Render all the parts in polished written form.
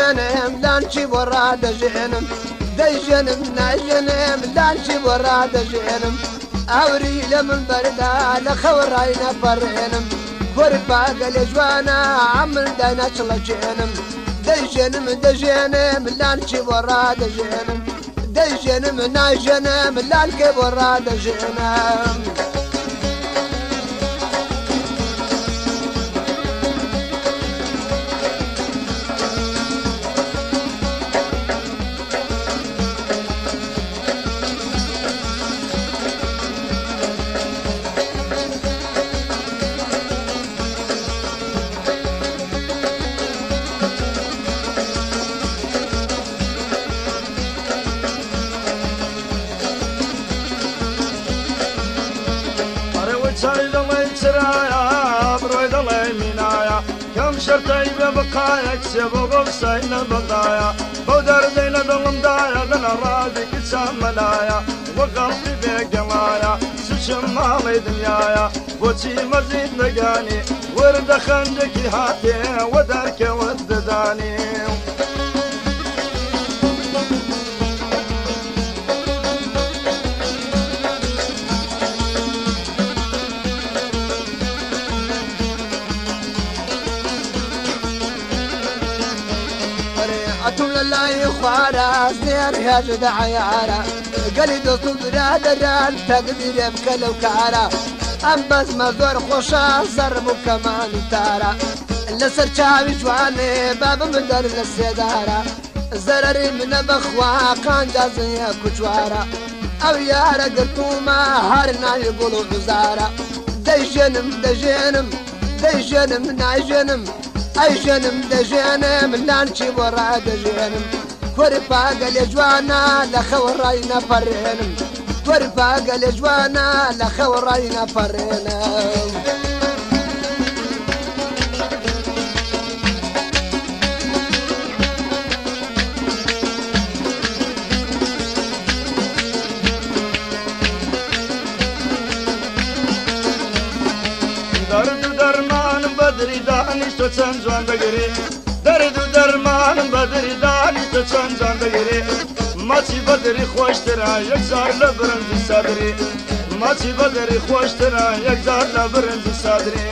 دجنم لانشي برا دجنم دجنم ناجنم لانشي برا دجنم أوري لمن بردا لخوراينا فرينم كوربا قال جوانا عمل دانا تلجنم دجنم لانشي برا دجنم دجنم ناجنم لانكي برا دجنم شرطي ببقايا كسبوا قوسين البقايا بودر دين دلم دايا لنا رادك ساملايا وقلبي بقلايا سوشم مالي دنيايا بوتي مزيد لقاني ورد خندك هاتي ودارك ودداني لا يخارا سير يا جدع يارا قليد صدرا دران تقدر بكلو كارا ام بس مزور خوشا زربو كمان تارا لسر شاوي جواني باب مدر للسيدارا زرري من بخوا كان جازي كجوارا او يارا قلتوما هارنا يقولوا عزارا دجنم ناجنم اي جنم دجنم لانشي برا دجنم كوربا قال جوانا لخوراينا فرينم كوربا قال جوانا لخوراينا فرينم بدري داني تشان جوان دغري درد درمان بدري داني تشان جوان دغري ماشي بدري خوش ترى يكزار لبرند صدري ماشي بدري خوش ترى يكزار لبرند صدري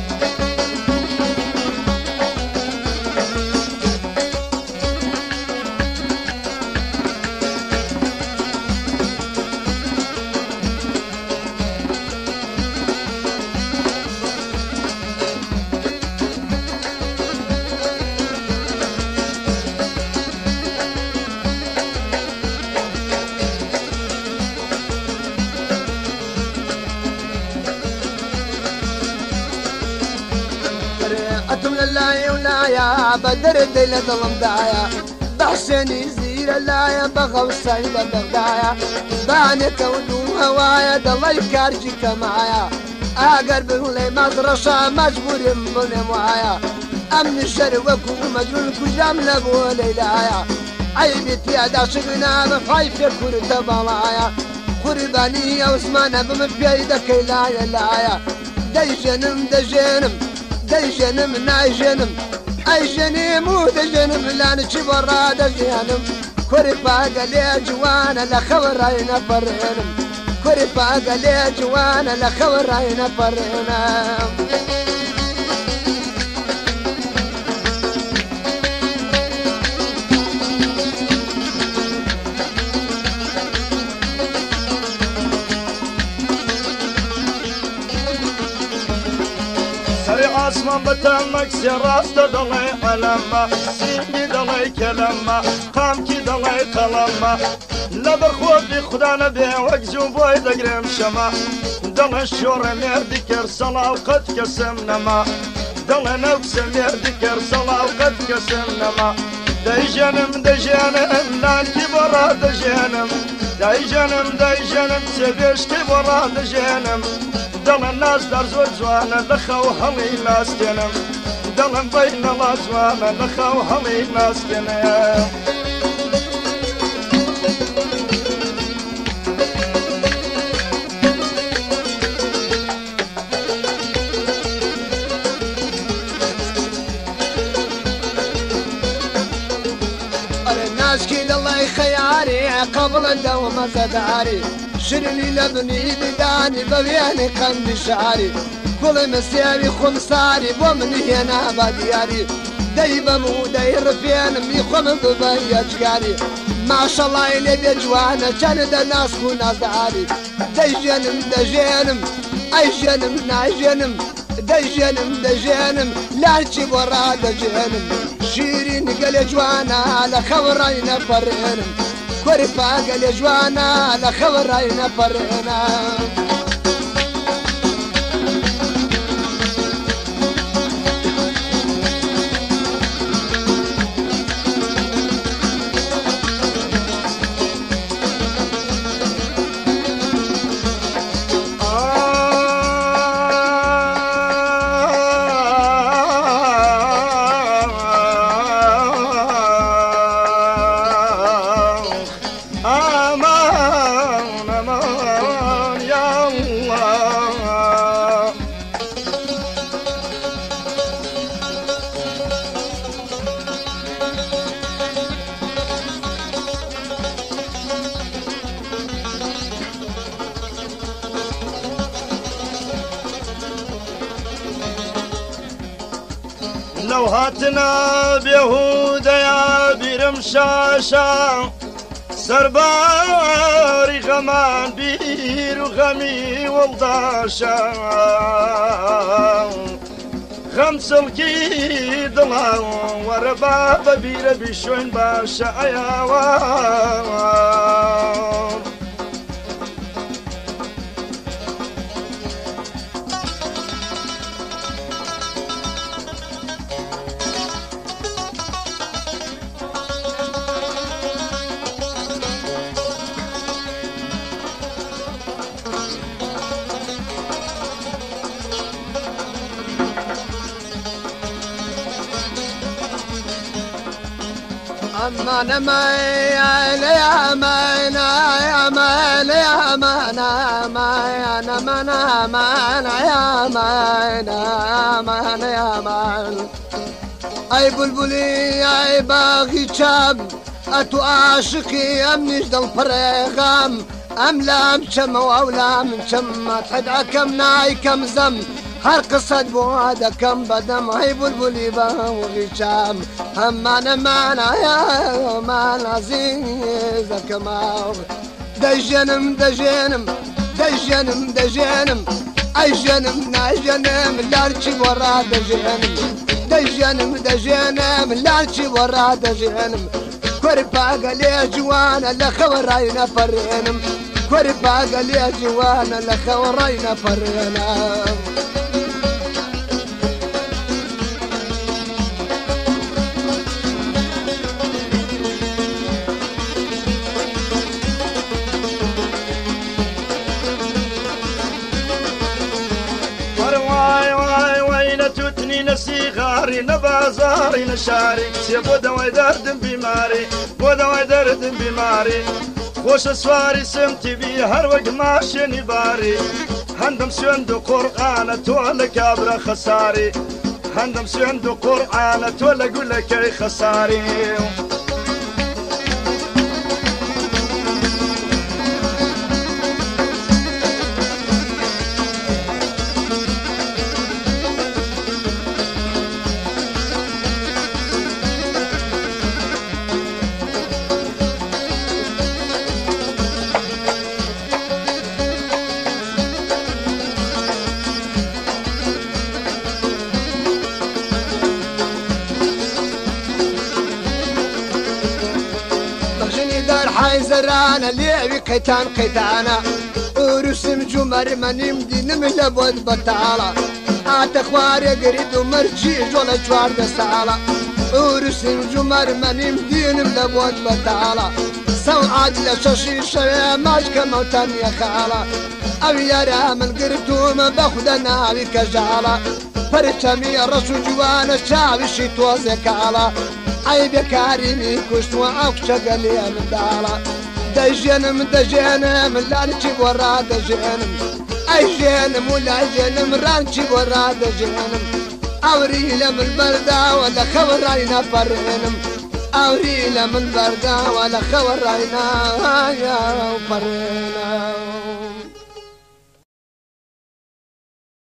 أتم لله ولايا بدر ديلة ظلمدايا بحسني زير اللايا بغو سيلة بغدايا بانك ودو هوايا دلي كارجي كمايا أقرب لي مدرسة مجبور من معايا أمن الشر وكو مجنون كجام لبو ليلايا عيبتي يا داشقنا بفايف كور تبالايا قرباني يا عثمان بمبيدك لايا لايا دجنم ناجنم اي جنم ودجنم لانشي برا دجنم كوربا قال جوانا لخوراينا فرينم كوربا قال جوانا لخوراينا فرينم اسمان بتمك سراس دلي علما سيدي دلي كلمة قام كي دلي قلمة لبر خود خدا نبي وقزو بوي دقرم شما دل الشور مردي كرسلا وقد كسمنما دل نفس مردي كرسلا وقد كسمنما دجنم لانكي برا دجنم دجنم سبيشتي برا دجنم دل الناس دار زور جوانا لخو همي ناس جنم دل بين الله جوانا لخو همي ناس جنم قبل دوم زداري شرني لبني بداني ببياني قند شعري كل مسيري خمساري ومن هنا بدياري دايما مو داير فين ميخم ببيا جاري ما شاء الله اللي بيجوانا كان الناس كنا داري دجنم دجنم اي جنم ناي جنم دجنم لا تجيب ورا دجنم شيرين قال جوانا لخبرينا فرينم كورفا قال جوانا لخبرينا فرينا لو هاتنا بيهودا يا برمشاشا سرباري غمان بير وغمي والضاشا خمس الكيد الله ورباب بير بشوين باشا ايوان أمان ما يا مان يا مان يا مان يا مان يا مان يا مان يا مان يا مان أي بلبلي أي باغي شاب أتو عاشقي أم نجدل بريغام أم لام شم أو لام شم تحدع كم ناي كم زم هر قصة بوادة كم بدم هاي بلبلي باغي شاب أمان معنا يا مان عزيزة كماغ دجنم دجنم دجنم دجنم أي جنم ناي جنم لا رجي ورا دجنم دجنم لا رجي ورا دجنم كوربا قال يا جوانا لخورينا فرينم كوربا قال يا جوانا لخورينا فرينا نسيغاري نبازاري نشاري سيبو دواي دردن بماري ودواي دردن بماري خوش سواري سمتي بي هر وقت ماشيني باري هندم سندو قرآن تولى كابرا خساري هندم سندو قرآن تولى قولك اي خساري حيزرانا ليبي قيتان قيتانا ورسم جمر من يمدي نملا بود بطالة اخواري قريد ومرجيج ولا جوار دستالة ورسم جمر من يمدي نملا بود بطالة سوعد لشاشي شوية ماجكا موتان يا خالة او يا من قرتوم باخدنا بك جالة فرشمي رسو جوانا شعبي شيتو زكالة عيب يا كريمي كشت وعوك شغل يا من دارا دجنم دجنم لا نجيب ورا دجنم اي جنم ولا جنم را نجيب ورا دجنم اوري لم البردة ولا خبر علينا فرنم أورينا من بردا ولا خور راينا يا وفرينا